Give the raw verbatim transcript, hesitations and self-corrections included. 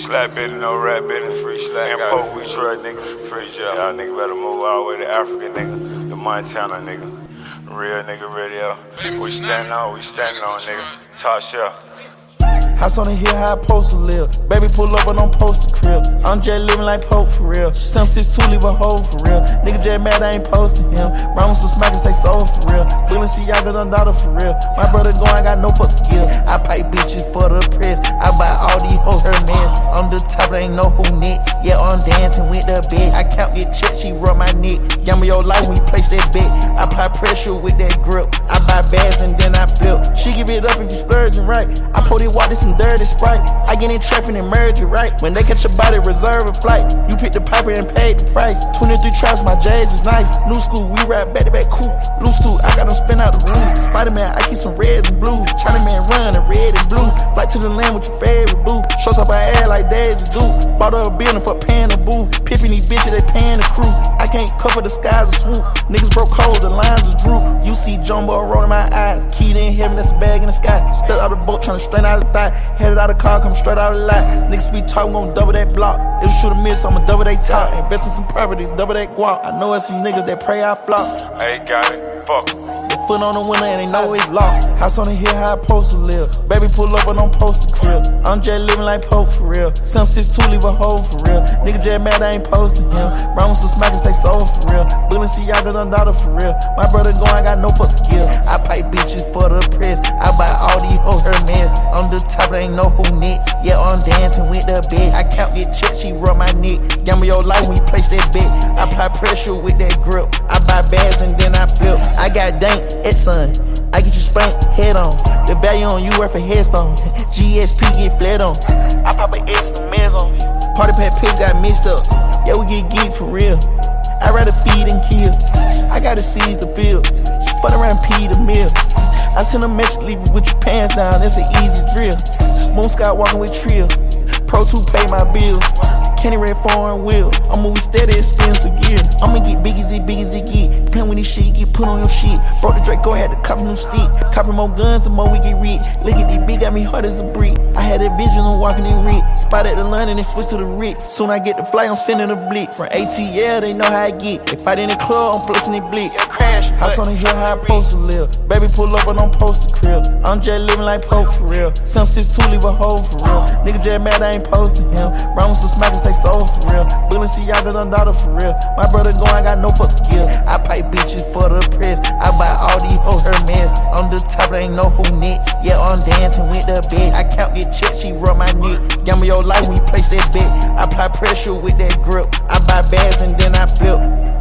Slap business, no rap business, free slap. And poke, we try, nigga. Free job. Y'all nigga better move all the way to Africa, nigga. The Montana, nigga. Real nigga radio. We standing on, we standing on, nigga. Top shelf. House on the hill, how I post to live. Baby pull up and don't post the crib. I'm just living like Pope for real. seven six two leave a hole for real. Nigga just mad I ain't posting him. Round with some smackers, they sold for real. Willing see y'all got daughter for real. My brother going, I got no fucks to give. I pipe bitches for the press. I buy all these hoes her man. I'm the top, they ain't know who next. Yeah, I'm dancing with the bitch. I count your check, she rub my neck. Gamble your life when you place that bet. I apply pressure with that grip. I buy bags and then I flip. She give it up if you splurging right. I pull it, walk this some dirty Sprite. I get in trapping and merge it right. When they catch your body, reserve a flight. You pick the piper and pay the price. twenty-three traps, my J's is nice. New school, we rap back to back cool. Loose too, I got them spin out the room. Spider-Man, I keep some reds and blues. China man run in red and blue. Flight to the land with your favorite boo. Shows up our ass like days do. Bought her a building for paying the booth. Pippin' these bitches, they paying the crew. I can't cover the skies of swoop. Niggas broke cold, the lines are droop. You see Jumbo rolling my eyes. Keyed in heaven, that's a bag in the sky. Stuck out the boat, tryna straighten out the thigh. Headed out the car, come straight out the lot. Niggas be talking, gon' double that block. If you shoot a miss, I'ma double they top. Invest in some property, double that guap. I know it's some niggas that pray I flop. I ain't got it, fuck em. Foot on the window and they know it's locked. House on the hill, how I post to live. Baby pull up and don't post the crib. I'm just living like Pope for real. seven six two leave a hole for real. Nigga just mad I ain't posting him. Round with some smackers, they sold for real. Willing see y'all got daughter for real. My brother going, I got no fucks to give. I pipe bitches for the press. I buy all these hoes her man. I'm the top, they ain't know who next. Yeah, I'm dancing with the bitch. I count your check, she rub my neck. Gamble your life when you place that bet. I apply pressure with that grip. I buy bags and then I flip. I got dank. It's son, I get you spanked, head on. The value on you worth a headstone. G S P get fled on. I pop an X and meds on. Party pack pigs got mixed up. Yeah, we get geek for real. I rather feed than kill. I gotta seize the field. Fuck around P the mill. I send a message, leave you with your pants down. That's an easy drill. Moon Sky walking with Trill. Pro two pay my bills. Kenny Red foreign wheel. I'm moving steady, it spins a gear. I'ma get big as it, big as it get. Playin' with this shit, you get put on your shit. Broke the Draco, had to cop a new stick. Copy more guns, the more we get rich. Look at this big, got me hard as a brick. I had a vision of walking in Rick. Spot at the London and switch to the Rick. Soon I get the flight, I'm sending a blitz. From A T L, they know how I get. They fight in the club, I'm flushing it blick. House on the hill, how I post to live. Baby pull up and don't post the crib. I'm just living like Pope for real. seven six two leave a hole for real. Nigga just mad I ain't posting him. Round with some smackers, they sold for real. Willing see y'all got daughter for real. My brother going, I got no fucks to give. I pipe bitches for the press. I buy all these hoes her man. I'm the top, they ain't know who next. Yeah, I'm dancing with the bitch. I count your check, she rub my neck. Gamble your life when you place that bet. I apply pressure with that grip. I buy bags and then I flip.